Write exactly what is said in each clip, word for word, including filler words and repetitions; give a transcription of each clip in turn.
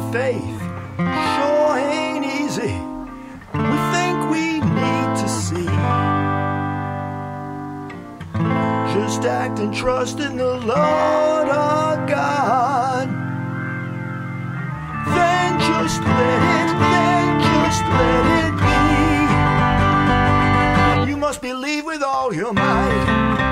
faith sure ain't easy. We think we need to see. Just act and trust in the Lord our God. Then just let it, then just let it be. You must believe with all your might.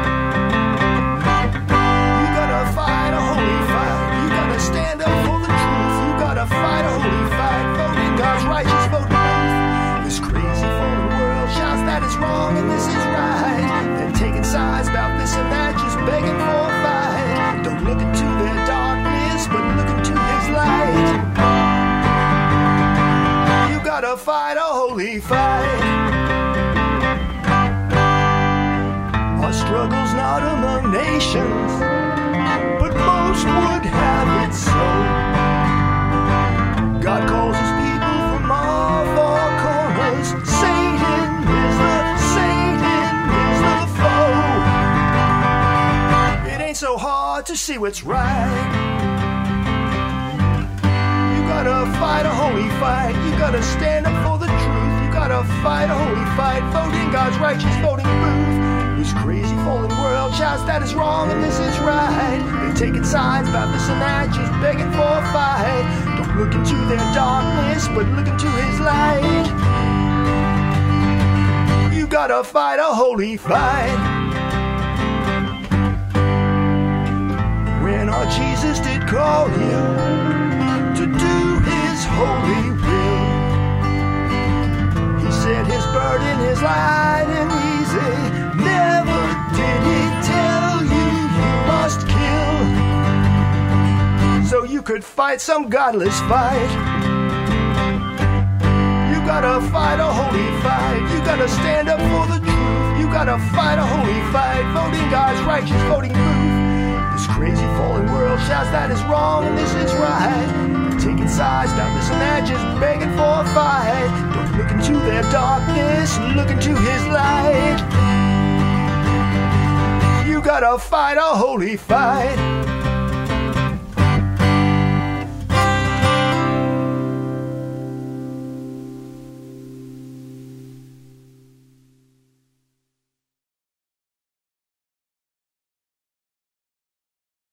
You gotta fight a holy fight. You gotta stand up for the truth. You gotta fight a holy fight. Vote in God's righteous vote. This crazy fallen world shouts that it's wrong and this is right. Then taking sides about this and that, just begging for a fight. Don't look into their darkness, but look into his light. You gotta fight a holy fight. Our struggle's not among nations, but most would have it so. God calls his people from all four corners. Satan is the, Satan is the foe. It ain't so hard to see what's right. You gotta fight a holy fight. You gotta stand up for the truth. You gotta fight a holy fight. Vote in God's righteous voting booth. This crazy fallen world shouts that is wrong and this is right. They're taking sides about this and that, just begging for a fight. Don't look into their darkness, but look into his light. You gotta fight a holy fight. When our Jesus did call you to do his holy will, he said his burden is light and easy. Never did he tell you you must kill, so you could fight some godless fight. You gotta fight a holy fight. You gotta stand up for the truth. You gotta fight a holy fight. Vote in God's righteous voting booth. This crazy fallen world shouts that is wrong and this is right. Taking sides about this and that, just begging for a fight. Don't look into their darkness, look into his light. You gotta fight a holy fight.